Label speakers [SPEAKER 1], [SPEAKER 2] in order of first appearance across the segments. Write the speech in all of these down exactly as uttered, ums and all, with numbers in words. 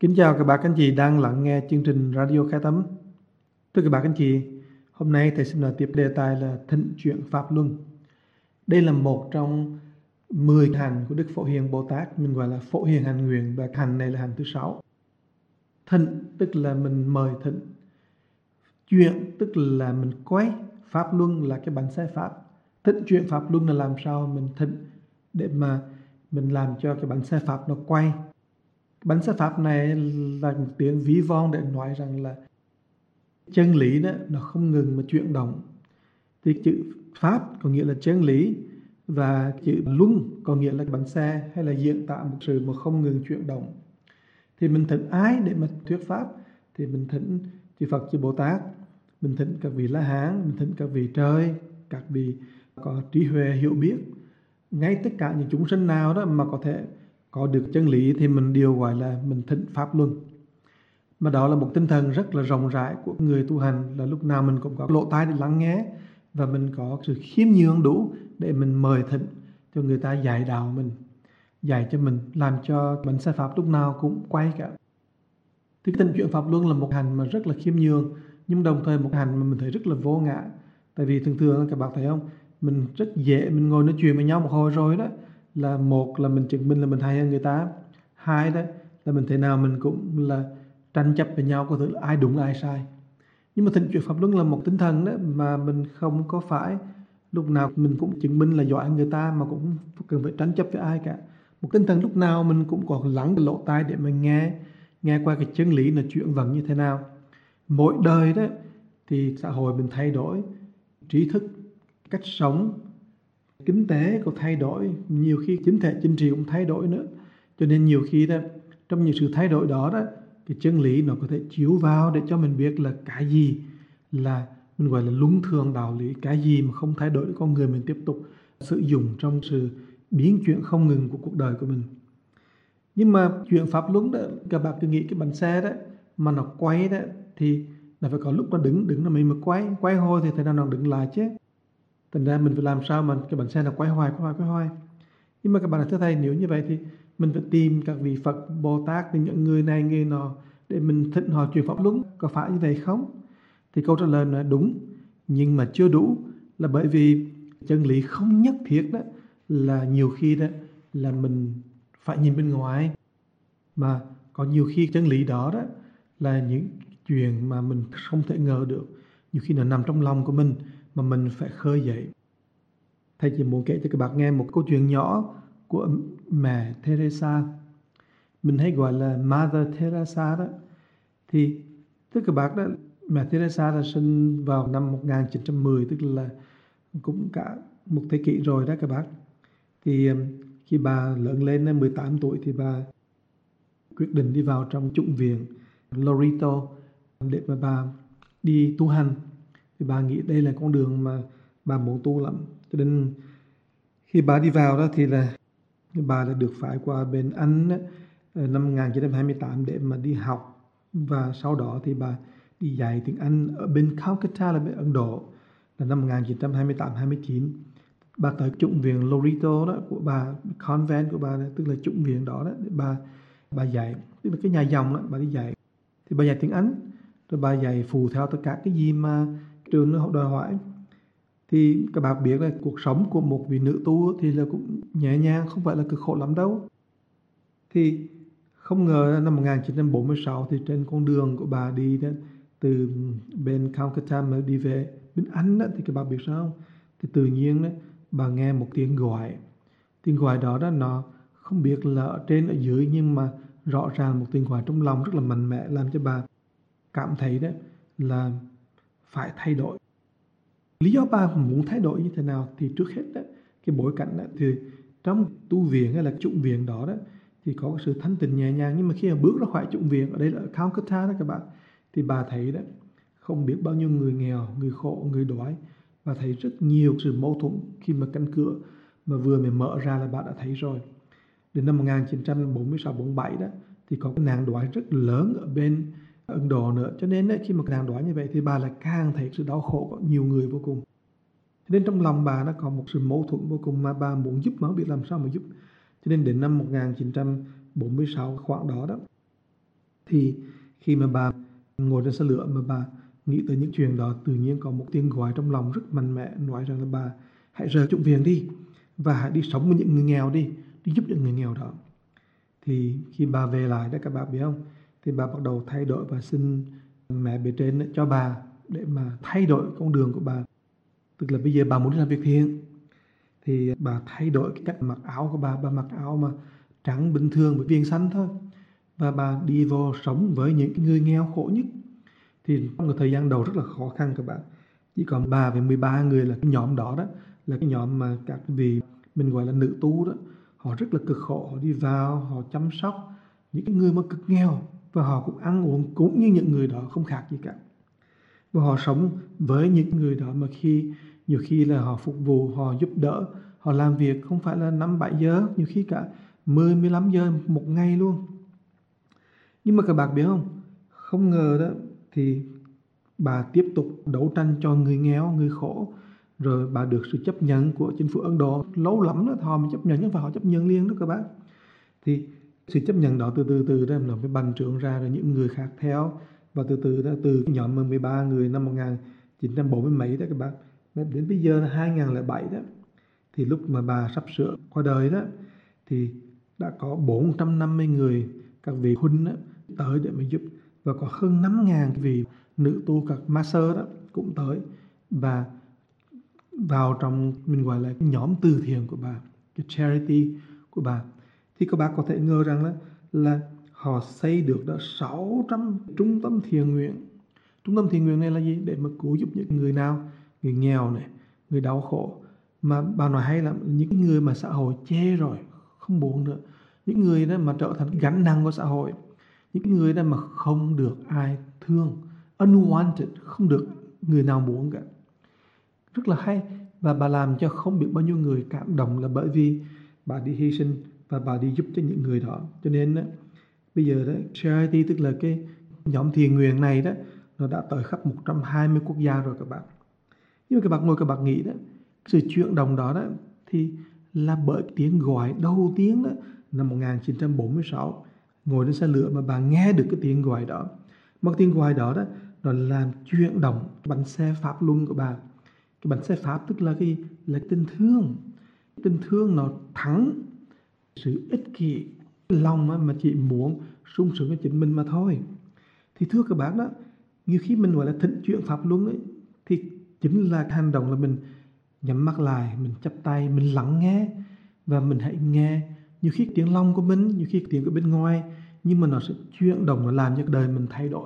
[SPEAKER 1] Kính chào các bạn anh chị đang lắng nghe chương trình Radio Khai Tâm. Thưa các bạn anh chị, hôm nay thầy xin nói tiếp đề tài là thịnh chuyển Pháp Luân. Đây là một trong mười hành của Đức Phổ Hiền Bồ Tát, mình gọi là Phổ Hiền hành nguyện, và hành này là hành thứ sáu. Thịnh tức là mình mời thịnh, chuyển tức là mình quay, Pháp Luân là cái bánh xe Pháp. Thịnh chuyển Pháp Luân là làm sao mình thịnh để mà mình làm cho cái bánh xe Pháp nó quay. Bánh xe Pháp này là một tiếng ví von để nói rằng là chân lý đó nó không ngừng mà chuyển động. Thì chữ Pháp có nghĩa là chân lý, và chữ Luân có nghĩa là bánh xe hay là diễn tả một sự mà không ngừng chuyển động. Thì mình thỉnh ai để mà thuyết Pháp? Thì mình thỉnh chư Phật, chư Bồ Tát, mình thỉnh các vị La Hán, mình thỉnh các vị trời, các vị có trí huệ hiểu biết. Ngay tất cả những chúng sinh nào đó mà có thể có được chân lý thì mình đều gọi là mình thịnh Pháp Luân. Mà đó là một tinh thần rất là rộng rãi của người tu hành, là lúc nào mình cũng có lỗ tai để lắng nghe, và mình có sự khiêm nhường đủ để mình mời thịnh cho người ta dạy đạo mình, dạy cho mình, làm cho bánh xe Pháp lúc nào cũng quay cả. Thì thịnh chuyển Pháp Luân là một hành mà rất là khiêm nhường, nhưng đồng thời một hành mà mình thấy rất là vô ngã. Tại vì thường thường các bạn thấy không, mình rất dễ mình ngồi nói chuyện với nhau một hồi rồi đó, là một là mình chứng minh là mình hay hơn người ta, hai đó là mình thế nào mình cũng là tranh chấp với nhau, có thể là ai đúng ai sai. Nhưng mà thịnh chuyển Pháp Luân là một tinh thần đó mà mình không có phải lúc nào mình cũng chứng minh là giỏi hơn người ta, mà cũng cần phải tranh chấp với ai cả. Một tinh thần lúc nào mình cũng có lắng cái lỗ tai để mình nghe nghe qua cái chân lý là chuyển vận như thế nào. Mỗi đời đó thì xã hội mình thay đổi, trí thức, cách sống, kinh tế cũng thay đổi, nhiều khi chính thể chính trị cũng thay đổi nữa. Cho nên nhiều khi đó, trong những sự thay đổi đó đó, cái chân lý nó có thể chiếu vào để cho mình biết là cái gì là mình gọi là luân thường đạo lý, cái gì mà không thay đổi được con người mình tiếp tục sử dụng trong sự biến chuyển không ngừng của cuộc đời của mình. Nhưng mà chuyện Pháp Luân đó, các bạn cứ nghĩ cái bánh xe đó mà nó quay đó thì là phải có lúc nó đứng, đứng là mình mà quay, quay hồi thì thế nào nó đứng lại chứ. Thành ra mình phải làm sao mà cái bánh xe nó quay hoài, quay hoài, quay hoài. Nhưng mà các bạn là thưa thầy, nếu như vậy thì mình phải tìm các vị Phật, Bồ Tát, những người này, người nọ để mình thịnh họ chuyển Pháp Luân, có phải như vậy không? Thì câu trả lời là đúng, nhưng mà chưa đủ, là bởi vì chân lý không nhất thiết đó là nhiều khi đó là mình phải nhìn bên ngoài, mà có nhiều khi chân lý đó đó là những chuyện mà mình không thể ngờ được, nhiều khi nó nằm trong lòng của mình mà mình phải khơi dậy. Thầy chỉ muốn kể cho các bạn nghe một câu chuyện nhỏ của mẹ Teresa, mình hay gọi là Mother Teresa đó. Thì thưa các bạn đó, mẹ Teresa đã sinh vào năm một nghìn chín trăm mười, tức là cũng cả một thế kỷ rồi đó các bác. Thì khi bà lớn lên mười tám tuổi thì bà quyết định đi vào trong chủng viện Loreto để mà bà đi tu hành. Thì bà nghĩ đây là con đường mà bà muốn tu lắm. Cho nên khi bà đi vào đó thì là bà đã được phái qua bên Anh đó, năm một nghìn chín trăm hai mươi tám để mà đi học. Và sau đó thì bà đi dạy tiếng Anh ở bên Calcutta là bên Ấn Độ là năm một nghìn chín trăm hai mươi tám hai mươi chín. Bà tới chủng viện Loreto đó của bà, convent của bà, tức là chủng viện đó, đó để bà bà dạy, tức là cái nhà dòng đó, bà đi dạy. Thì bà dạy tiếng Anh, rồi bà dạy phụ theo tất cả cái gì mà trường nó đòi hỏi. Thì các bạn biết là cuộc sống của một vị nữ tu thì là cũng nhẹ nhàng, không phải là cực khổ lắm đâu. Thì không ngờ năm một nghìn chín trăm bốn mươi sáu thì trên con đường của bà đi đó, từ bên Calcutta mà đi về bên Anh đó, thì các bạn biết sao không? Thì tự nhiên đó, bà nghe một tiếng gọi. Tiếng gọi đó đó nó không biết là ở trên ở dưới, nhưng mà rõ ràng một tiếng gọi trong lòng rất là mạnh mẽ, làm cho bà cảm thấy đó là phải thay đổi. Lý do bà muốn thay đổi như thế nào thì trước hết đó, cái bối cảnh đó, thì trong tu viện hay là chủng viện đó đó thì có sự thanh tịnh nhẹ nhàng, nhưng mà khi mà bước ra khỏi chủng viện, ở đây là ở Calcutta đó các bạn, thì bà thấy đó không biết bao nhiêu người nghèo, người khổ, người đói. Bà thấy rất nhiều sự mâu thuẫn khi mà cánh cửa mà vừa mới mở ra là bà đã thấy rồi. Đến năm một nghìn chín trăm bốn mươi sáu bốn mươi bảy đó thì có cái nạn đói rất lớn ở bên Ấn Độ nữa. Cho nên đấy, khi mà nạn đói như vậy thì bà lại càng thấy sự đau khổ của nhiều người vô cùng. Cho nên trong lòng bà nó có một sự mâu thuẫn vô cùng, mà bà muốn giúp mà không biết làm sao mà giúp. Cho nên đến năm một nghìn chín trăm bốn mươi sáu khoảng đó đó Thì khi mà bà ngồi trên xe lửa mà bà nghĩ tới những chuyện đó, tự nhiên có một tiếng gọi trong lòng rất mạnh mẽ nói rằng là bà hãy rời chủng viện đi và hãy đi sống với những người nghèo đi, đi giúp những người nghèo đó. Thì khi bà về lại đó, các bạn biết không, thì bà bắt đầu thay đổi và xin mẹ bề trên cho bà để mà thay đổi con đường của bà. Tức là bây giờ bà muốn đi làm việc thiện thì bà thay đổi cái cách mặc áo của bà. Bà mặc áo mà trắng bình thường với viền xanh thôi, và bà đi vô sống với những người nghèo khổ nhất. Thì trong cái thời gian đầu rất là khó khăn các bạn, chỉ còn bà với mười ba người là cái nhóm đó đó là cái nhóm mà các vị mình gọi là nữ tu đó. Họ rất là cực khổ, họ đi vào, họ chăm sóc những người mà cực nghèo, và họ cũng ăn uống cũng như những người đó, không khác gì cả. Và họ sống với những người đó mà khi nhiều khi là họ phục vụ, họ giúp đỡ, họ làm việc không phải là năm bảy giờ, nhiều khi cả mười mười lăm giờ một ngày luôn. Nhưng mà các bạn biết không, không ngờ đó thì bà tiếp tục đấu tranh cho người nghèo, người khổ, rồi bà được sự chấp nhận của chính phủ Ấn Độ. Lâu lắm đó họ mới chấp nhận, nhưng mà họ chấp nhận liền đó các bạn. Thì sự chấp nhận đó từ từ từ đó nó mới bành trướng ra, rồi những người khác theo, và từ từ đó từ nhóm mười ba người năm một nghìn chín trăm bốn mươi mấy đó các bạn, đến bây giờ là hai nghìn không trăm lẻ bảy đó, thì lúc mà bà sắp sửa qua đời đó thì đã có bốn trăm năm mươi người, các vị huynh đó, tới để mà giúp, và có hơn năm nghìn vị nữ tu, các master đó cũng tới và vào trong mình gọi là cái nhóm từ thiện của bà, cái charity của bà. Thì các bạn có thể ngờ rằng là, là họ xây được đó sáu trăm trung tâm thiện nguyện. Trung tâm thiện nguyện này là gì? Để mà cứu giúp những người nào? Người nghèo này, người đau khổ. Mà bà nói hay là những người mà xã hội chê rồi, không buồn nữa. Những người đó mà trở thành gánh nặng của xã hội. Những người đó mà không được ai thương, unwanted, không được người nào muốn cả. Rất là hay. Và bà làm cho không biết bao nhiêu người cảm động, là bởi vì bà đi hy sinh và bà đi giúp cho những người đó. Cho nên đó, bây giờ đó, charity tức là cái nhóm thiện nguyện này đó, nó đã tới khắp một trăm hai mươi quốc gia rồi các bạn. Nhưng mà các bạn ngồi các bạn nghĩ đó, sự chuyển động đó đó thì là bởi tiếng gọi đầu tiên đó năm một nghìn chín trăm bốn mươi sáu, ngồi trên xe lửa mà bà nghe được cái tiếng gọi đó. Mà tiếng gọi đó đó nó làm chuyển động bánh xe pháp luân của bà. Cái bánh xe pháp tức là cái là tình thương. Tình thương nó thắng sự ích kỷ, lòng mà chỉ muốn sung sướng cho chính mình mà thôi. Thì thưa các bạn đó, nhiều khi mình gọi là thịnh chuyển pháp luân ấy, thì chính là hành động là mình nhắm mắt lại, mình chắp tay, mình lắng nghe, và mình hãy nghe. Nhiều khi tiếng lòng của mình, nhiều khi tiếng của bên ngoài, nhưng mà nó sẽ chuyển động, nó làm cho đời mình thay đổi.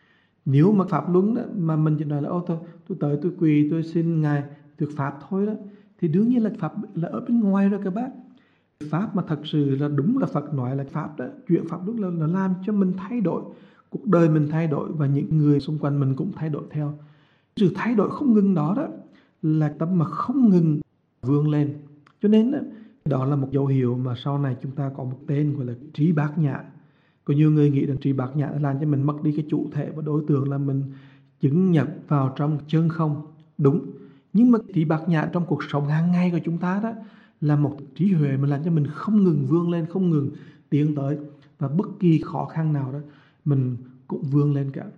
[SPEAKER 1] Nếu mà pháp luân đó, mà mình chỉ nói là ô tôi, tôi tới tôi quỳ tôi xin Ngài được pháp thôi đó, thì đương nhiên là pháp là ở bên ngoài rồi các bác. Pháp mà thật sự là đúng là Phật nói là pháp đó, chuyện pháp luân là, là làm cho mình thay đổi, cuộc đời mình thay đổi, và những người xung quanh mình cũng thay đổi theo. Sự thay đổi không ngừng đó đó là tâm mà không ngừng vươn lên. Cho nên đó, đó là một dấu hiệu mà sau này chúng ta có một tên gọi là trí bát nhã. Có nhiều người nghĩ rằng trí bát nhã làm cho mình mất đi cái chủ thể và đối tượng, là mình chứng nhập vào trong chân không. Đúng. Nhưng mà trí bát nhã trong cuộc sống hàng ngày của chúng ta đó là một trí huệ mà làm cho mình không ngừng vươn lên, không ngừng tiến tới, và bất kỳ khó khăn nào đó mình cũng vươn lên cả.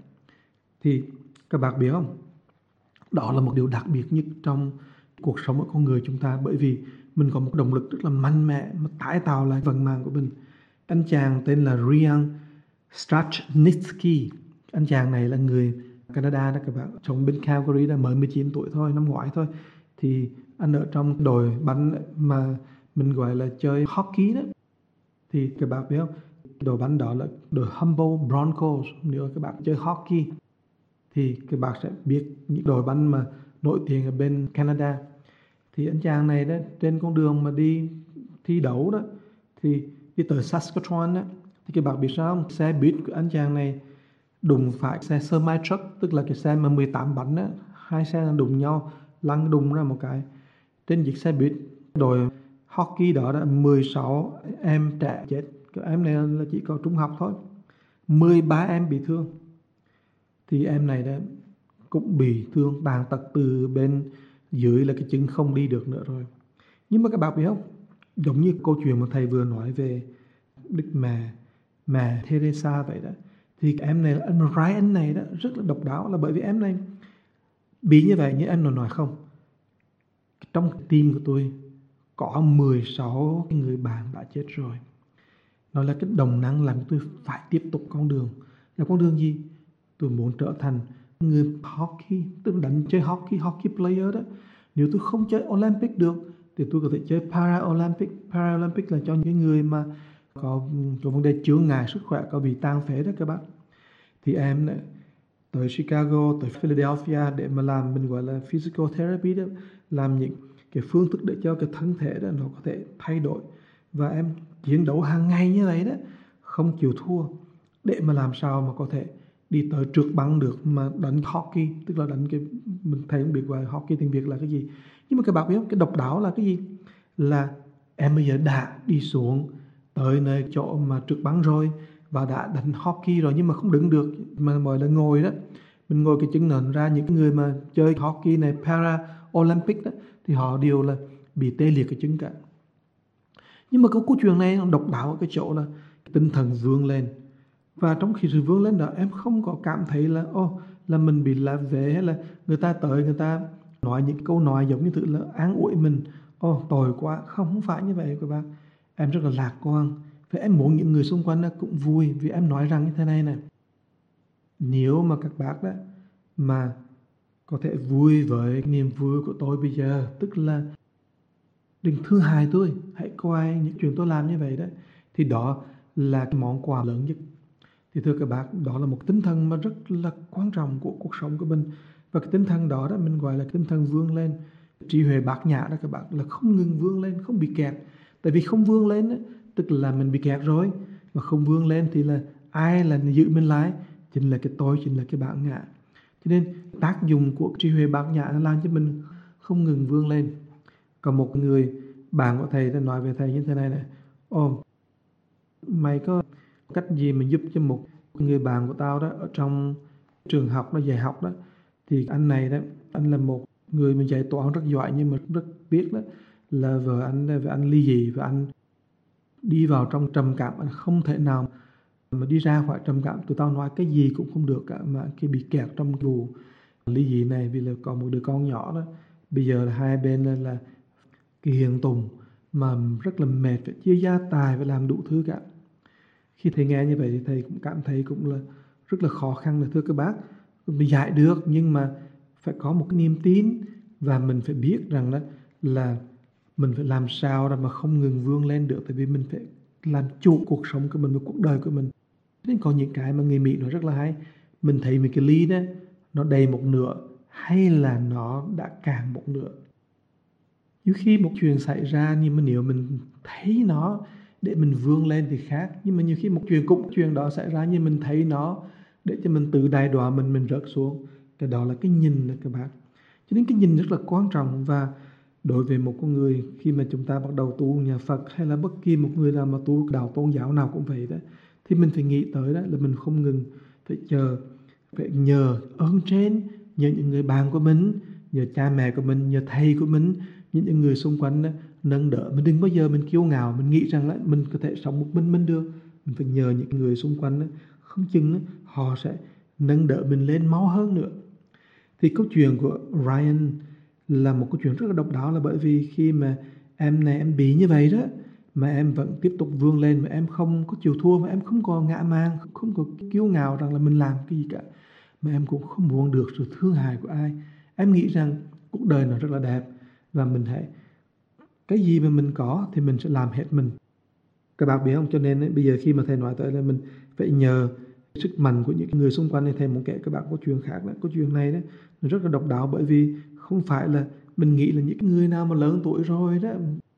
[SPEAKER 1] Thì các bạn biết không, đó là một điều đặc biệt nhất trong cuộc sống của con người chúng ta, bởi vì mình có một động lực rất là mạnh mẽ mà tái tạo lại vận mạng của mình. Anh chàng tên là Ryan Strachnitsky. Anh chàng này là người Canada đó các bạn, sống bên Calgary, đã mới mười chín tuổi thôi, năm ngoái thôi. Thì anh ở trong đội bắn mà mình gọi là chơi hockey đó. Thì các bạn biết không, đội bắn đó là đội Humboldt Broncos. Nếu các bạn chơi hockey thì các bạn sẽ biết những đội bắn mà nổi tiếng ở bên Canada. Thì anh chàng này đó, trên con đường mà đi thi đấu đó, thì đi tới Saskatchewan đó, thì các bạn biết sao không? Xe buýt của anh chàng này đụng phải xe semi truck, tức là cái xe mà mười tám bánh đó. Hai xe đụng nhau, lăn đùng ra một cái. Trên chiếc xe buýt, đội hockey đó đã mười sáu em trẻ chết. Các em này là chỉ có trung học thôi. mười ba em bị thương. Thì em này đã cũng bị thương tàn tật từ bên dưới, là cái chân không đi được nữa rồi. Nhưng mà các bạn biết không, giống như câu chuyện mà thầy vừa nói về Đức Mẹ Mẹ Teresa vậy đó, Thì em này, anh Ryan này đó rất là độc đáo, là bởi vì em này bị như vậy, như em nói nói không, trong team của tôi có mười sáu người bạn đã chết rồi. Nó là cái động năng làm tôi phải tiếp tục con đường. Là con đường gì? Tôi muốn trở thành người hockey, tôi đánh chơi hockey, hockey player đó. Nếu tôi không chơi Olympic được thì tôi có thể chơi Paralympic. Paralympic là cho những người mà có, có vấn đề chướng ngại sức khỏe, có bị tàn phế đó các bạn. Thì em này, tới Chicago, tới Philadelphia để mà làm, mình gọi là physical therapy đó, làm những cái phương thức để cho cái thân thể đó nó có thể thay đổi. Và em chiến đấu hàng ngày như vậy đó, không chịu thua, để mà làm sao mà có thể đi tới trượt băng được, mà đánh hockey, tức là đánh cái, mình thấy không biết gọi hockey tiếng Việt là cái gì. Nhưng mà các bạn biết không, cái độc đáo là cái gì? Là em bây giờ đã đi xuống tới nơi chỗ mà trượt băng rồi, và đã đánh hockey rồi, nhưng mà không đứng được, mà gọi là ngồi đó. Mình ngồi cái chân nền ra, những người mà chơi hockey này, para Olympic đó, thì họ đều là bị tê liệt cái chân cả. Nhưng mà câu, câu chuyện này nó độc đáo ở cái chỗ là tinh thần vươn lên. Và trong khi sự vươn lên đó, em không có cảm thấy là ô, oh, là mình bị lạc về, hay là người ta tới người ta nói những câu nói giống như tự là an ủi mình, ô oh, tồi quá. Không, không phải như vậy các bạn. Em rất là lạc quan, và em muốn những người xung quanh cũng vui, vì em nói rằng như thế này này: nếu mà các bác đó mà có thể vui với cái niềm vui của tôi bây giờ, tức là đừng thương hại tôi, hãy coi những chuyện tôi làm như vậy đó, thì đó là cái món quà lớn nhất. Thì thưa các bác, đó là một tinh thần mà rất là quan trọng của cuộc sống của mình. Và cái tinh thần đó đó mình gọi là tinh thần vươn lên. Trí huệ bát nhã đó các bạn, là không ngừng vươn lên, không bị kẹt. Tại vì không vươn lên đó, tức là mình bị kẹt rồi. Mà không vươn lên thì là ai là giữ mình lại? Chính là cái tôi, chính là cái bản ngã. Cho nên tác dụng của trí huệ bát nhã là làm cho mình không ngừng vươn lên. Còn một người bạn của thầy đã nói về thầy như thế này này: ồ, mày có cách gì mà giúp cho một người bạn của tao đó ở trong trường học, nó dạy học đó. Thì anh này đó, anh là một người mà dạy toán rất giỏi, nhưng mà rất tiếc đó là vợ anh vợ anh ly dị, và anh đi vào trong trầm cảm. Anh không thể nào mà đi ra khỏi trầm cảm. Tụi tao nói cái gì cũng không được cả, mà khi bị kẹt trong vụ ly dị này, vì là có một đứa con nhỏ đó. Bây giờ là hai bên là, là cái hiện tùng mà rất là mệt, phải chia gia tài và làm đủ thứ cả. Khi thầy nghe như vậy thì thầy cũng cảm thấy cũng là rất là khó khăn. Là thưa các bác, mình dạy được nhưng mà phải có một cái niềm tin, và mình phải biết rằng đó là mình phải làm sao mà không ngừng vươn lên được. Tại vì mình phải làm chủ cuộc sống của mình và cuộc đời của mình. Nên có những cái mà người Mỹ nói rất là hay: mình thấy một cái ly đó nó đầy một nửa, hay là nó đã cạn một nửa. Nhiều khi một chuyện xảy ra, nhưng mà nếu mình thấy nó để mình vươn lên thì khác. Nhưng mà nhiều khi một chuyện cũng chuyện đó xảy ra, nhưng mình thấy nó để cho mình tự đài đọa mình, mình rớt xuống. Cái đó là cái nhìn đó các bạn. Cho nên cái nhìn rất là quan trọng. Và đối với một con người, khi mà chúng ta bắt đầu tu nhà Phật, hay là bất kỳ một người nào mà tu đạo tôn giáo nào cũng vậy đó, thì mình phải nghĩ tới đó là mình không ngừng phải chờ, phải nhờ ơn trên, nhờ những người bạn của mình, nhờ cha mẹ của mình, nhờ thầy của mình, những người xung quanh đó, nâng đỡ. Mình đừng bao giờ mình kiêu ngạo, mình nghĩ rằng là mình có thể sống một mình mình được. Mình phải nhờ những người xung quanh đó, không chừng đó, họ sẽ nâng đỡ mình lên mau hơn nữa. Thì câu chuyện của Ryan là một câu chuyện rất là độc đáo, là bởi vì khi mà em này em bị như vậy đó, mà em vẫn tiếp tục vươn lên, mà em không có chịu thua, mà em không có ngã màng, không có kiêu ngạo rằng là mình làm cái gì cả, mà em cũng không muốn được sự thương hại của ai. Em nghĩ rằng cuộc đời nó rất là đẹp, và mình hãy, cái gì mà mình có thì mình sẽ làm hết mình. Các bạn biết không? Cho nên ấy, bây giờ khi mà thầy nói tới là mình phải nhờ sức mạnh của những người xung quanh, thì thầy muốn kể các bạn có chuyện khác đó. Có chuyện này đó, nó rất là độc đáo, bởi vì không phải là mình nghĩ là những người nào mà lớn tuổi rồi đó,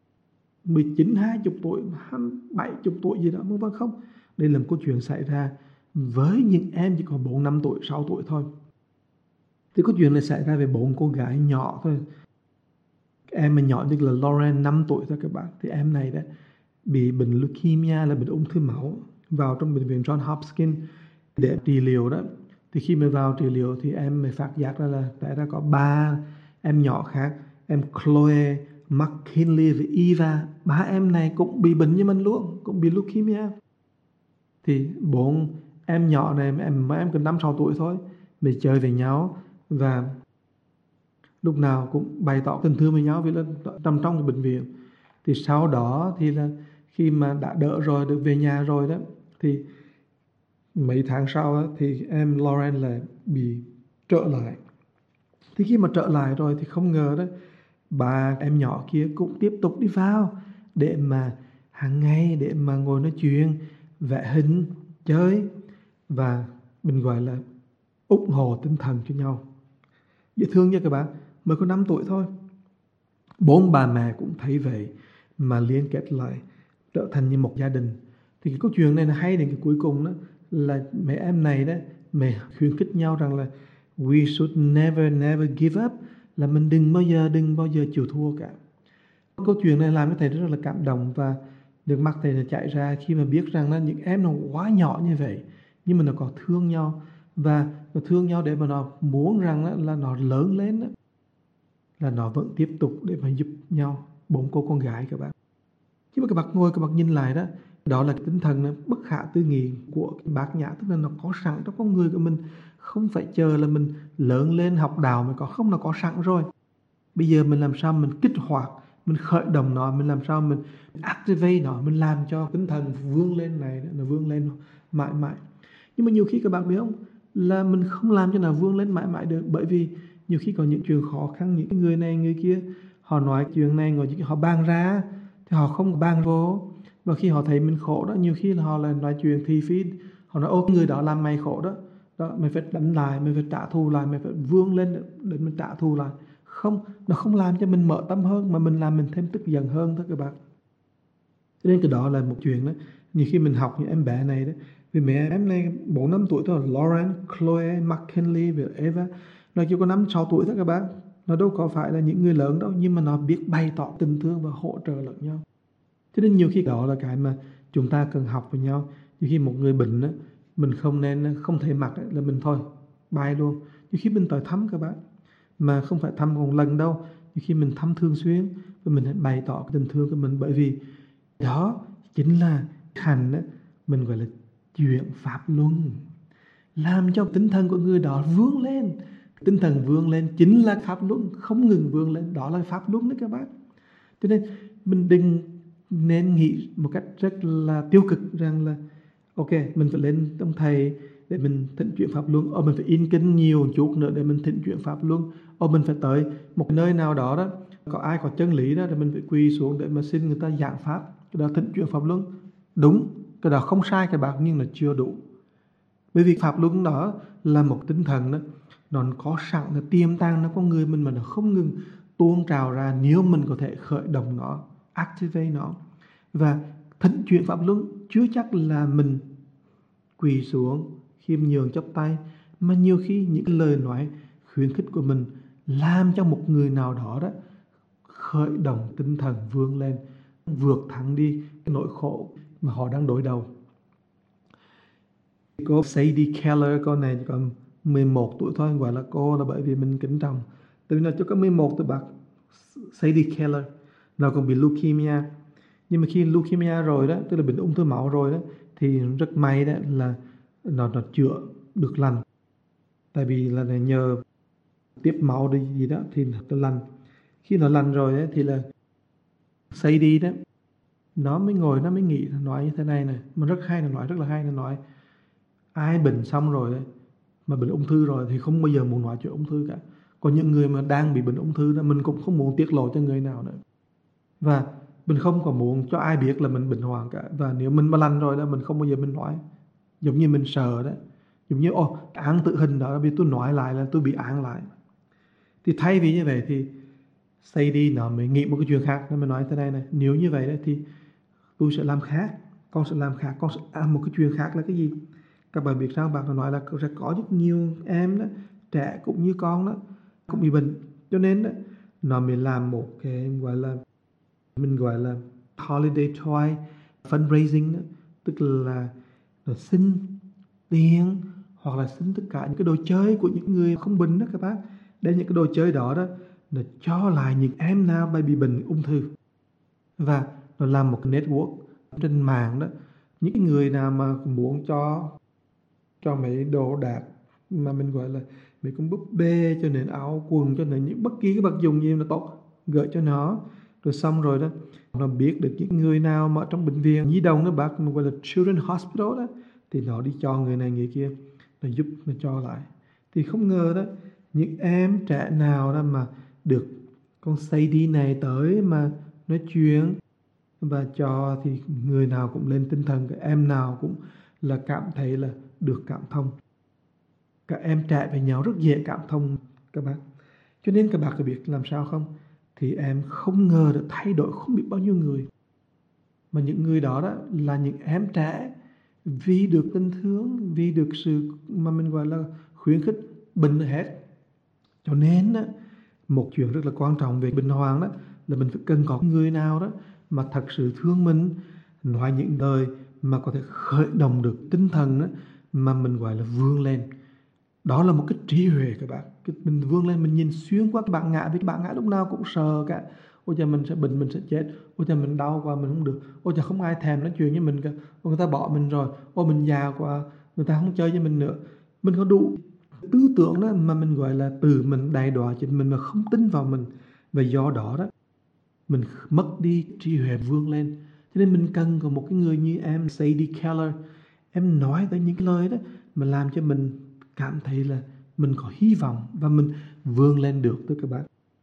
[SPEAKER 1] mười chín, hai mươi tuổi, bảy mươi tuổi gì đó, vân vân, không. Đây là một câu chuyện xảy ra với những em chỉ có bốn, năm tuổi, sáu tuổi thôi. Thì câu chuyện này xảy ra về bốn cô gái nhỏ thôi. Em mà nhỏ nhất là Lauren, năm tuổi thôi các bạn. Thì em này đó bị bệnh leukemia, là bệnh ung thư máu, vào trong bệnh viện John Hopkins để trị liệu đó. Thì khi mà vào trị liệu thì em mới phát giác ra là tại ra có ba em nhỏ khác, em Chloe, McKinley và Eva, ba em này cũng bị bệnh như mình luôn, cũng bị leukemia. Thì bốn em nhỏ này, em mà em cần năm sáu tuổi thôi, mình chơi với nhau và lúc nào cũng bày tỏ tình thương với nhau vì là nằm trong cái bệnh viện. Thì sau đó thì là khi mà đã đỡ rồi, được về nhà rồi đó, thì mấy tháng sau á, thì em Lauren lại bị trở lại. Thì khi mà trở lại rồi thì không ngờ đó, bà em nhỏ kia cũng tiếp tục đi vào để mà hàng ngày để mà ngồi nói chuyện, vẽ hình, chơi và mình gọi là ủng hộ tinh thần cho nhau. Dễ thương nha các bạn, mới có năm tuổi thôi. Bốn bà mẹ cũng thấy vậy mà liên kết lại trở thành như một gia đình. Thì cái câu chuyện này là hay đến cái cuối cùng đó là mẹ em này đó, mẹ khuyến khích nhau rằng là we should never never give up, là mình đừng bao giờ đừng bao giờ chịu thua cả. Câu chuyện này làm cho thầy rất là cảm động và nước mắt thầy là chảy ra khi mà biết rằng là những em nó quá nhỏ như vậy nhưng mà nó có thương nhau và nó thương nhau để mà nó muốn rằng là, là nó lớn lên đó, là nó vẫn tiếp tục để mà giúp nhau. Bốn cô con gái các bạn. Khi mà các bạn ngồi các bạn nhìn lại đó, đó là tinh thần bất khả tư nghị của cái bát nhã, tức là nó có sẵn trong con người của mình, không phải chờ là mình lớn lên học đạo mới có, không, nó có sẵn rồi. Bây giờ mình làm sao mình kích hoạt, mình khởi động nó, mình làm sao mình activate nó, mình làm cho tinh thần vươn lên này nó vươn lên mãi mãi. Nhưng mà nhiều khi các bạn biết không, là mình không làm cho nó vươn lên mãi mãi được, bởi vì nhiều khi có những chuyện khó khăn, những người này người kia họ nói chuyện này ngồi họ bàn ra thì họ không bàn vô, và khi họ thấy mình khổ đó, nhiều khi là họ lại nói chuyện thị phi, họ nói ô người đó làm mày khổ đó, đó mày phải đánh lại, mày phải trả thù lại, mày phải vươn lên để mình trả thù lại. Không, nó không làm cho mình mở tâm hơn mà mình làm mình thêm tức giận hơn thôi các bạn. Cho nên cái đó là một chuyện đó. Nhiều khi mình học những em bé này đó, vì mẹ em này bốn năm tuổi thôi, Lauren, Chloe, McKinley và Eva, nó chỉ có năm sáu tuổi thôi các bạn. Nó đâu có phải là những người lớn đâu, nhưng mà nó biết bày tỏ tình thương và hỗ trợ lẫn nhau. Cho nên nhiều khi đó là cái mà chúng ta cần học với nhau. Nhiều khi một người bệnh đó, mình không nên không thể mặc là mình thôi bye luôn. Nhiều khi mình tới thăm các bạn, mà không phải thăm một lần đâu, nhiều khi mình thăm thường xuyên và mình hãy bày tỏ cái tình thương của mình, bởi vì đó chính là hành đó, mình gọi là chuyển pháp luân, làm cho tinh thần của người đó vươn lên. Tinh thần vươn lên chính là pháp luân, không ngừng vươn lên, đó là pháp luân đấy các bạn. Cho nên mình đừng nên nghĩ một cách rất là tiêu cực rằng là ok, mình phải lên ông thầy để mình thịnh chuyển pháp luân, ô mình phải in kinh nhiều chút nữa để mình thịnh chuyển pháp luân, ô mình phải tới một nơi nào đó đó có ai có chân lý đó thì mình phải quỳ xuống để mà xin người ta giảng pháp, cái đó thịnh chuyển pháp luân. Đúng, cái đó không sai các bạn, nhưng là chưa đủ. Bởi vì pháp luân đó là một tinh thần đó, nó có sẵn, nó tiềm tàng nó con người mình mà nó không ngừng tuôn trào ra nếu mình có thể khởi động nó, activate nó. Và thịnh chuyển pháp luân chưa chắc là mình quỳ xuống khiêm nhường chắp tay, mà nhiều khi những lời nói khuyến khích của mình làm cho một người nào đó đó khởi động tinh thần vươn lên, vượt thẳng đi cái nỗi khổ mà họ đang đối đầu. Cô Sadie Keller, cô này chỉ còn mười một tuổi thôi, gọi là cô là bởi vì mình kính trọng. Từ nào cho có mười một tuổi bác Sadie Keller, nào còn bị leukemia. Nhưng mà khi leukemia rồi đó, tức là bệnh ung thư máu rồi đó, thì rất may đó là nó, nó chữa được lành. Tại vì là nhờ tiếp máu đi gì đó thì nó lành. Khi nó lành rồi đó, thì là Sadie đó, nó mới ngồi, nó mới nghĩ, nó nói như thế này này, mà rất hay, nó nói rất là hay, nó nói ai bệnh xong rồi mà bệnh ung thư rồi thì không bao giờ muốn nói chuyện ung thư cả. Còn những người mà đang bị bệnh ung thư đó, mình cũng không muốn tiết lộ cho người nào nữa. Và mình không có muốn cho ai biết là mình bệnh hoạn cả. Và nếu mình mà lành rồi đó, mình không bao giờ mình nói. Giống như mình sợ đó, giống như ồ, án tử hình đó, vì tôi nói lại là tôi bị án lại. Thì thay vì như vậy thì Sadie nó mới nghĩ một cái chuyện khác, nó mới nói thế này này, nếu như vậy đó, thì tôi sẽ làm khác, con sẽ làm khác, con sẽ làm một cái chuyện khác là cái gì? Các bạn biết sao, bạn nói là sẽ có rất nhiều em đó, trẻ cũng như con đó, cũng bị bệnh. Cho nên đó, nó mới làm một cái gọi là, mình gọi là holiday toy fundraising đó, tức là nó xin tiền hoặc là xin tất cả những cái đồ chơi của những người không bệnh đó các bác, để những cái đồ chơi đó đó nó cho lại những em nào bị bệnh ung thư. Và nó làm một cái network trên mạng đó, những người nào mà muốn cho cho mấy đồ đạc mà mình gọi là mấy con búp bê, cho nên áo quần, cho nên những bất kỳ cái vật dụng gì nó tốt gửi cho nó. Rồi xong rồi đó, nó biết được những người nào mà trong bệnh viện nhi đồng đó bác, mình gọi là Children's Hospital đó, thì nó đi cho người này người kia, nó giúp nó cho lại. Thì không ngờ đó, những em trẻ nào đó mà được con Sadie này tới mà nói chuyện và cho, thì người nào cũng lên tinh thần, các em nào cũng là cảm thấy là được cảm thông. Các em trẻ với nhau rất dễ cảm thông các bác. Cho nên các bác có biết làm sao không? Thì em không ngờ được thay đổi không biết bao nhiêu người. Mà những người đó, đó là những em trẻ vì được tình thương, vì được sự mà mình gọi là khuyến khích, bình hết. Cho nên đó, một chuyện rất là quan trọng về bình hoàng đó là mình phải cần có người nào đó mà thật sự thương mình, nói những lời mà có thể khởi động được tinh thần đó, mà mình gọi là vươn lên. Đó là một cái trí huệ các bạn. Mình vươn lên, mình nhìn xuyên qua cái bạn ngã, vì cái bạn ngã lúc nào cũng sợ cả. Ôi trời, mình sẽ bệnh, mình sẽ chết. Ôi trời, mình đau quá, mình không được. Ôi trời, không ai thèm nói chuyện với mình cả. Ôi người ta bỏ mình rồi. Ôi mình già quá, người ta không chơi với mình nữa. Mình có đủ tư tưởng đó mà mình gọi là từ mình đày đọa chính mình mà không tin vào mình. Và do đó đó, mình mất đi trí huệ vươn lên. Cho nên mình cần có một cái người như em Sadie Keller. Em nói tới những cái lời đó mà làm cho mình cảm thấy là mình có hy vọng và mình vươn lên được tới các bạn.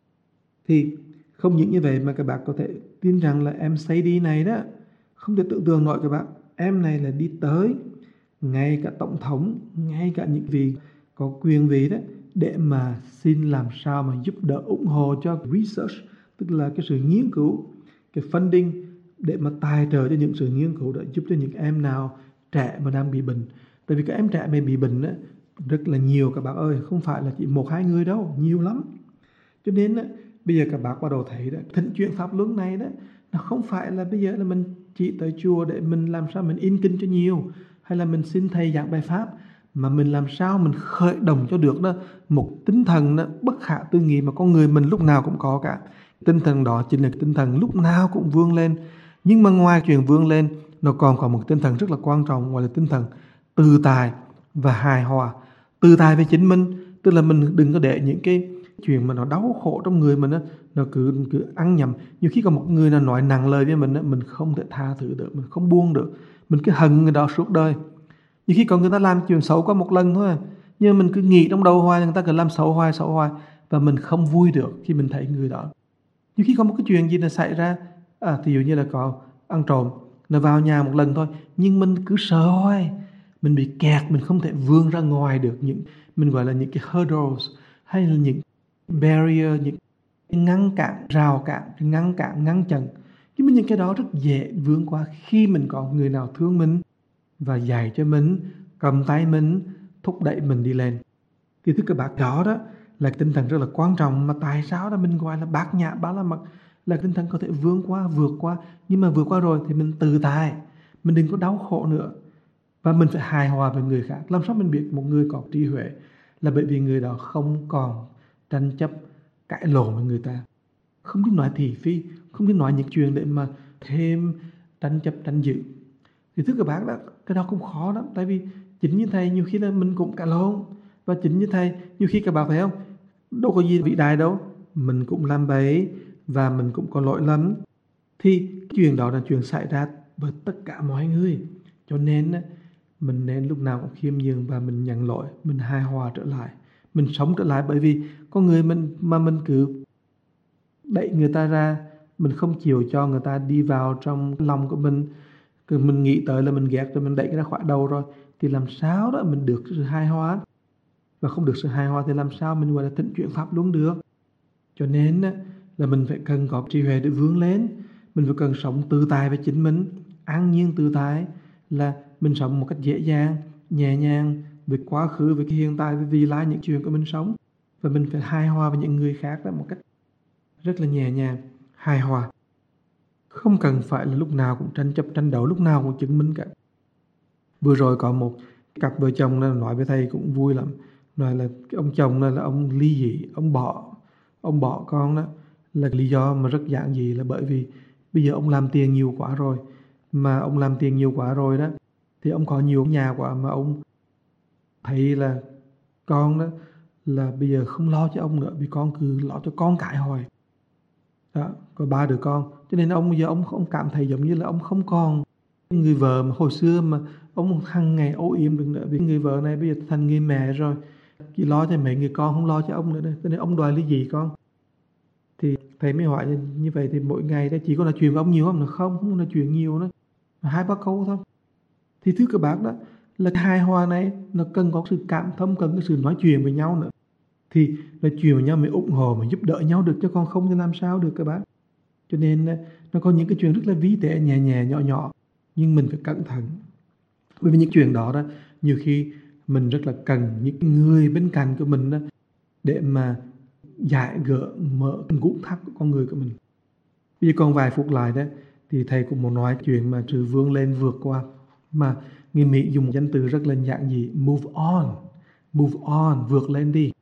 [SPEAKER 1] Thì không những như vậy mà các bạn có thể tin rằng là em Sadie này đó, không thể tưởng tượng nổi các bạn. Em này là đi tới ngay cả tổng thống, ngay cả những vị có quyền vị đó, để mà xin làm sao mà giúp đỡ ủng hộ cho research, tức là cái sự nghiên cứu, cái funding để mà tài trợ cho những sự nghiên cứu để giúp cho những em nào trẻ mà đang bị bệnh. Tại vì các em trẻ mà bị bệnh đó, rất là nhiều các bạn ơi, không phải là chỉ một hai người đâu, nhiều lắm. Cho nên đó, bây giờ các bác bắt đầu thấy đó, thịnh chuyển pháp luân này đó, nó không phải là bây giờ là mình chỉ tới chùa để mình làm sao mình in kinh cho nhiều, hay là mình xin thầy giảng bài pháp, mà mình làm sao mình khởi động cho được đó một tinh thần đó, bất khả tư nghị mà con người mình lúc nào cũng có cả. Tinh thần đó chính là tinh thần lúc nào cũng vươn lên. Nhưng mà ngoài chuyện vươn lên, nó còn có một tinh thần rất là quan trọng, gọi là tinh thần tự tại và hài hòa. Tự tại với chính mình, tức là mình đừng có để những cái chuyện mà nó đau khổ trong người mình đó, nó cứ cứ ăn nhầm. Nhiều khi có một người nào nói nặng lời với mình đó, mình không thể tha thứ được, mình không buông được, mình cứ hận người đó suốt đời. Nhiều khi có người ta làm chuyện xấu có một lần thôi, nhưng mình cứ nghĩ trong đầu hoài, người ta cứ làm xấu hoài xấu hoài, và mình không vui được khi mình thấy người đó. Nhiều khi có một cái chuyện gì nó xảy ra, à, ví dụ như là có ăn trộm, nó vào nhà một lần thôi, nhưng mình cứ sợ hoài, mình bị kẹt, mình không thể vươn ra ngoài được những, mình gọi là những cái hurdles, hay là những barrier, những ngăn cản, rào cản, ngăn cản, ngăn chặn. Nhưng mà những cái đó rất dễ vươn qua khi mình có người nào thương mình và dạy cho mình, cầm tay mình, thúc đẩy mình đi lên. Thì thưa các bạn, đó đó là tinh thần rất là quan trọng, mà tại sao đó mình gọi là bát nhã ba la mật, là tinh thần có thể vươn qua, vượt qua. Nhưng mà vượt qua rồi thì mình tự tại, mình đừng có đau khổ nữa, và mình phải hài hòa với người khác. Làm sao mình biết một người có trí huệ? Là bởi vì người đó không còn tranh chấp, cãi lộn với người ta, không biết nói thị phi, không biết nói những chuyện để mà thêm tranh chấp, tranh giữ. Thì thưa các bạn, đó, cái đó cũng khó lắm. Tại vì chính như thầy nhiều khi là mình cũng cãi lộn, và chính như thầy nhiều khi các bạn thấy không, đâu có gì vĩ đại đâu, mình cũng làm bậy và mình cũng có lỗi lắm. Thì chuyện đó là chuyện xảy ra với tất cả mọi người. Cho nên mình nên lúc nào cũng khiêm nhường và mình nhận lỗi, mình hài hòa trở lại, mình sống trở lại. Bởi vì con người mình mà mình cứ đẩy người ta ra, mình không chịu cho người ta đi vào trong lòng của mình, cứ mình nghĩ tới là mình ghét rồi mình đẩy người ta khỏi đầu rồi, thì làm sao đó mình được sự hài hòa. Và không được sự hài hòa thì làm sao mình gọi là thịnh chuyển pháp luân được. Cho nên là mình phải cần có trí huệ để vươn lên. Mình phải cần sống tự tại với chính mình, an nhiên tự tại, là mình sống một cách dễ dàng, nhẹ nhàng với quá khứ, với cái hiện tại, với vị lai những chuyện của mình sống. Và mình phải hài hòa với những người khác đó một cách rất là nhẹ nhàng, hài hòa. Không cần phải là lúc nào cũng tranh chấp, tranh đấu, lúc nào cũng chứng minh cả. Vừa rồi có một cặp vợ chồng đó nói với thầy cũng vui lắm. Nói là cái ông chồng này là ông ly dị, ông bỏ, ông bỏ con đó là lý do mà rất giản dị, là bởi vì bây giờ ông làm tiền nhiều quá rồi. Mà ông làm tiền nhiều quá rồi đó, thì ông có nhiều nhà quá mà ông thấy là con đó là bây giờ không lo cho ông nữa vì con cứ lo cho con cái hoài. Đó, có ba đứa con. Cho nên ông bây giờ ông ông cảm thấy giống như là ông không còn người vợ mà hồi xưa mà ông hằng ngày âu yếm được nữa. Vì người vợ này bây giờ thành người mẹ rồi, chỉ lo cho mấy người con, không lo cho ông nữa đây. Cho nên ông đòi lý gì con? Thì thầy mới hỏi như vậy thì mỗi ngày đó chỉ có nói chuyện với ông nhiều không? Là không, không nói chuyện nhiều nữa, hai ba câu thôi. Thì thưa các bác đó là hài hòa này nó cần có sự cảm thông, cần có sự nói chuyện với nhau nữa. Thì nói chuyện với nhau mới ủng hộ, mới giúp đỡ nhau được, chứ còn không thì làm sao được các bác. Cho nên nó có những cái chuyện rất là vi tế, nhẹ nhẹ, nhỏ nhỏ, nhưng mình phải cẩn thận. Bởi vì những chuyện đó đó, nhiều khi mình rất là cần những người bên cạnh của mình đó, để mà giải gỡ mở cái gút thắt của con người của mình. Bây giờ còn vài phút lại đó, thì thầy cũng muốn nói chuyện mà sự vươn lên vượt qua. Mà người Mỹ dùng danh từ rất là giản dị, move on, move on, vượt lên đi.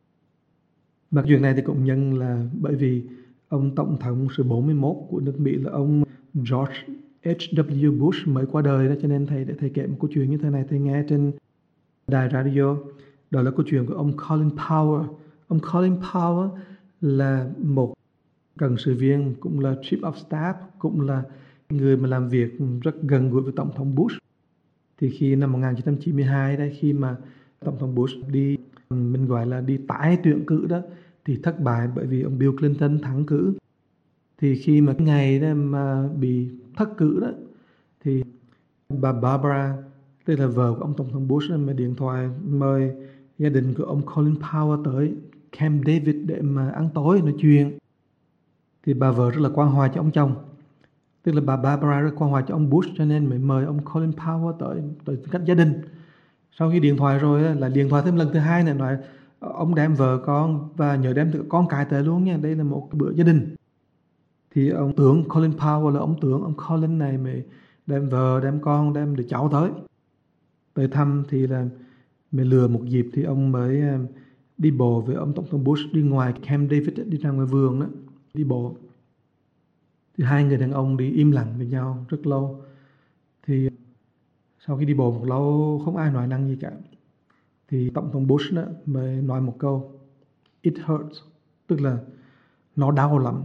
[SPEAKER 1] Mà chuyện này thì cũng nhân là bởi vì ông Tổng thống số bốn mươi mốt của nước Mỹ là ông George hát vê Bush mới qua đời đó, cho nên thầy để thầy kể một câu chuyện như thế này thầy nghe trên đài radio. Đó là câu chuyện của ông Colin Powell. Ông Colin Powell là một cần sự viên, cũng là Chief of Staff, cũng là người mà làm việc rất gần gũi với Tổng thống Bush. Thì khi năm một nghìn chín trăm chín mươi hai đấy, khi mà Tổng thống Bush đi, mình gọi là đi tái tuyển cử đó, thì thất bại bởi vì ông Bill Clinton thắng cử. Thì khi mà cái ngày đó mà bị thất cử đó, thì bà Barbara, tức là vợ của ông Tổng thống Bush, mà điện thoại mời gia đình của ông Colin Powell tới Camp David để mà ăn tối nói chuyện. Thì bà vợ rất là quan hoài cho ông chồng, tức là bà Barbara rất quan hoài cho ông Bush, cho nên mới mời ông Colin Powell tới tới cách gia đình. Sau khi điện thoại rồi là điện thoại thêm lần thứ hai này, nói ông đem vợ con và nhớ đem con cái tới luôn nha, đây là một bữa gia đình. Thì ông tưởng Colin Powell là ông tưởng ông Colin này mới đem vợ, đem con, đem đứa cháu tới tới thăm. Thì là mới lừa một dịp thì ông mới đi bộ với ông Tổng thống Bush đi ngoài Camp David, đi ra ngoài vườn đó, đi bộ. Thì hai người đàn ông đi im lặng với nhau rất lâu. Thì sau khi đi bộ một lâu không ai nói năng gì cả, thì Tổng thống Bush đó mới nói một câu "It hurts", tức là nó đau lắm.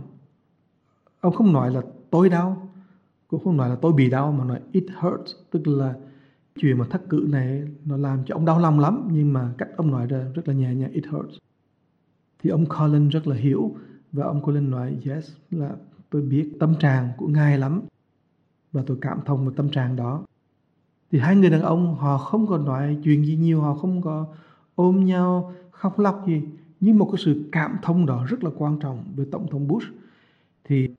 [SPEAKER 1] Ông không nói là tôi đau, cũng không nói là tôi bị đau, mà nói "It hurts", tức là chuyện mà thất cử này nó làm cho ông đau lòng lắm, nhưng mà cách ông nói ra rất là nhẹ nhàng, "It hurts". Thì ông Colin rất là hiểu, và ông Colin nói "Yes", là tôi biết tâm trạng của ngài lắm và tôi cảm thông với tâm trạng đó. Thì hai người đàn ông họ không có nói chuyện gì nhiều, họ không có ôm nhau khóc lóc gì, nhưng một cái sự cảm thông đó rất là quan trọng với Tổng thống Bush. Thì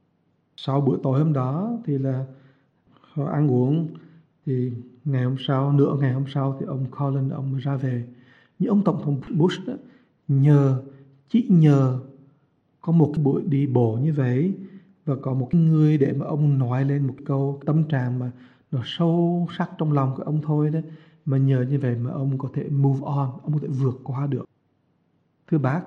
[SPEAKER 1] sau bữa tối hôm đó thì là họ ăn uống, thì ngày hôm sau, nửa ngày hôm sau thì ông Colin ông mới ra về. Nhưng ông Tổng thống Bush đó, nhờ chỉ nhờ có một cái buổi đi bộ như vậy và có một cái người để mà ông nói lên một câu tâm trạng mà nó sâu sắc trong lòng của ông thôi đấy, mà nhờ như vậy mà ông có thể move on, ông có thể vượt qua được. Thưa bác,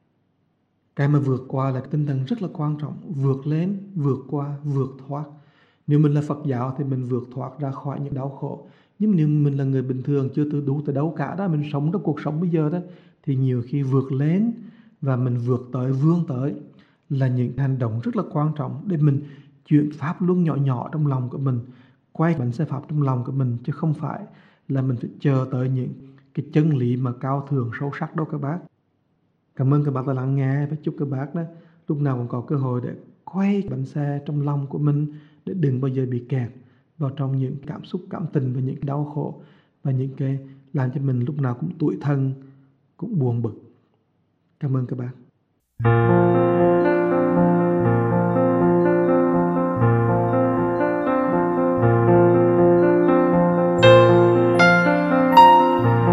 [SPEAKER 1] cái mà vượt qua là cái tinh thần rất là quan trọng, vượt lên, vượt qua, vượt thoát. Nếu mình là Phật giáo thì mình vượt thoát ra khỏi những đau khổ. Nhưng nếu mình là người bình thường chưa từ đủ từ đâu cả đó, mình sống trong cuộc sống bây giờ đó, thì nhiều khi vượt lên và mình vượt tới, vươn tới là những hành động rất là quan trọng để mình chuyển pháp luân nhỏ nhỏ trong lòng của mình, quay bánh xe pháp trong lòng của mình, chứ không phải là mình phải chờ tới những cái chân lý mà cao thượng sâu sắc đâu các bác. Cảm ơn các bác đã lắng nghe, và chúc các bác đó lúc nào cũng có cơ hội để quay bánh xe trong lòng của mình, để đừng bao giờ bị kẹt vào trong những cảm xúc, cảm tình và những cái đau khổ và những cái làm cho mình lúc nào cũng tủi thân, cũng buồn bực. Cảm ơn các bác.